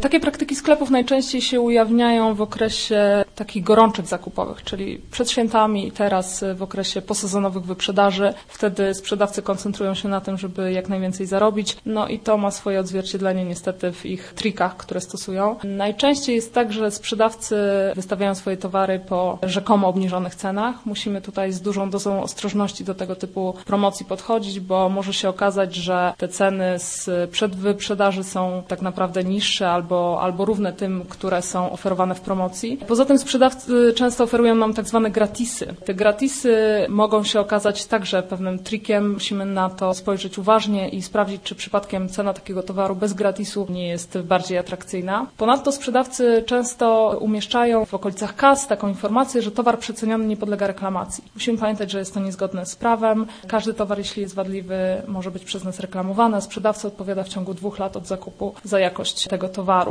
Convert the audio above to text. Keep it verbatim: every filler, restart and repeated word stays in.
Takie praktyki sklepów najczęściej się ujawniają w okresie takich gorączek zakupowych, czyli przed świętami i teraz w okresie posezonowych wyprzedaży. Wtedy sprzedawcy koncentrują się na tym, żeby jak najwięcej zarobić. No i to ma swoje odzwierciedlenie niestety w ich trikach, które stosują. Najczęściej jest tak, że sprzedawcy wystawiają swoje towary po rzekomo obniżonych cenach. Musimy tutaj z dużą dozą ostrożności do tego typu promocji podchodzić, bo może się okazać, że te ceny sprzed wyprzedaży są tak naprawdę niższe albo, albo równe tym, które są oferowane w promocji. Poza tym sprzedawcy często oferują nam tak zwane gratisy. Te gratisy mogą się okazać także pewnym trikiem. Musimy na to spojrzeć uważnie i sprawdzić, czy przypadkiem cena takiego towaru bez gratisu nie jest bardziej atrakcyjna. Ponadto sprzedawcy często umieszczają w okolicach kas taką informację, że towar przeceniony nie podlega reklamacji. Musimy pamiętać, że jest to niezgodne z prawem. Każdy towar, jeśli jest wadliwy, może być przez nas reklamowany. Sprzedawca odpowiada w ciągu dwóch lat od zakupu za jakość tego towaru.